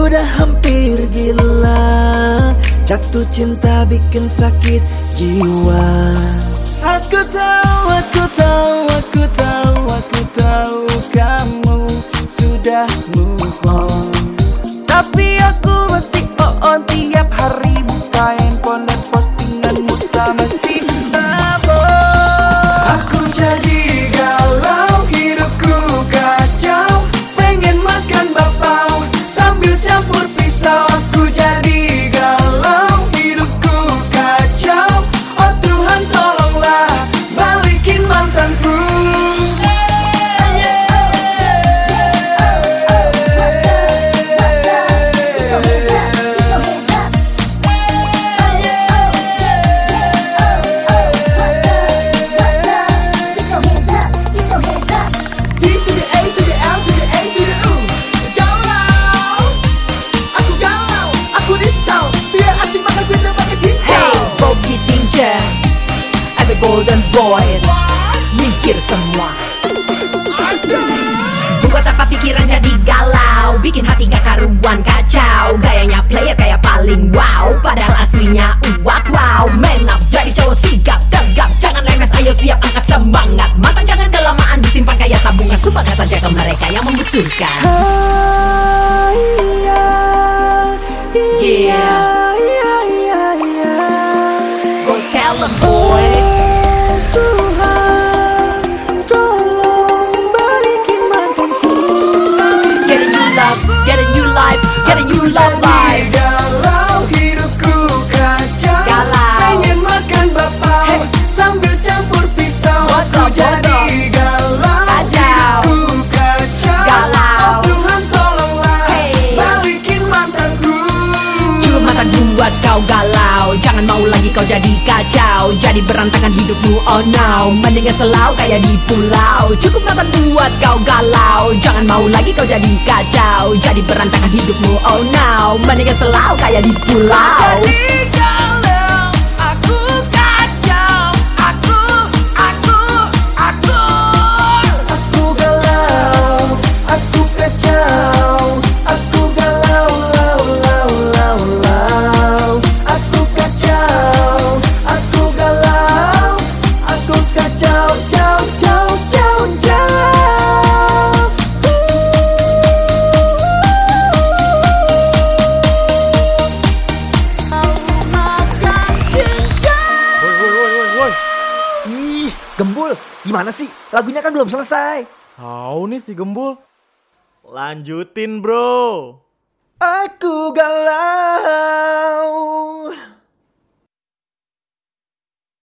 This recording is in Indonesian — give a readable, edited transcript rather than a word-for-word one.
sudah hampir gila. Jatuh cinta bikin sakit jiwa. Aku tahu, aku tahu, aku tahu, aku tahu kamu sudah move on. Tapi aku masih on tiap hari buka handphone dan postinganmu sama si Babo. Aku jadi galau, hidupku kacau, pengen makan bakpao sambil campur pisau. Aku jadi galau, hidupku kacau, oh Tuhan tolonglah balikin mantanku. Golden Boys, mikir semua. Buat apa pikiran jadi galau, bikin hati gak karuan kacau. Gayanya player kayak paling wow, padahal aslinya uwak wow. Man up, jadi cowok sigap, tegap, jangan lemes, ayo siap angkat semangat. Mantan jangan kelamaan disimpan kayak tabungan, sumbangkan saja ke mereka yang membutuhkan. Yeah, go tell them boys. Getting you love life. Galau, hidupku kacau, galau, pengen makan bakpao sambil campur pisau. Aku jadi galau, hidupku kacau, galau, oh Tuhan tolonglah balikin mantanku. Cukup mantan buat kau galau, jangan mau lagi kau jadi kacau, jadi berantakan hidupmu, oh no. Mendingan selau kayak di pulau. Cukup mantan buat kau galau, jangan mau lagi kau jadi kacau, jadi berantakan hidupmu, oh no. Mendingan selau kayak di pulau. Jadi galau, aku kacau, aku galau, aku kacau, aku galau, aku kacau, aku galau, aku kacau, cau. Ih, Gembul, gimana sih? Lagunya kan belum selesai. Tahu nih si Gembul. Lanjutin bro. Aku galau.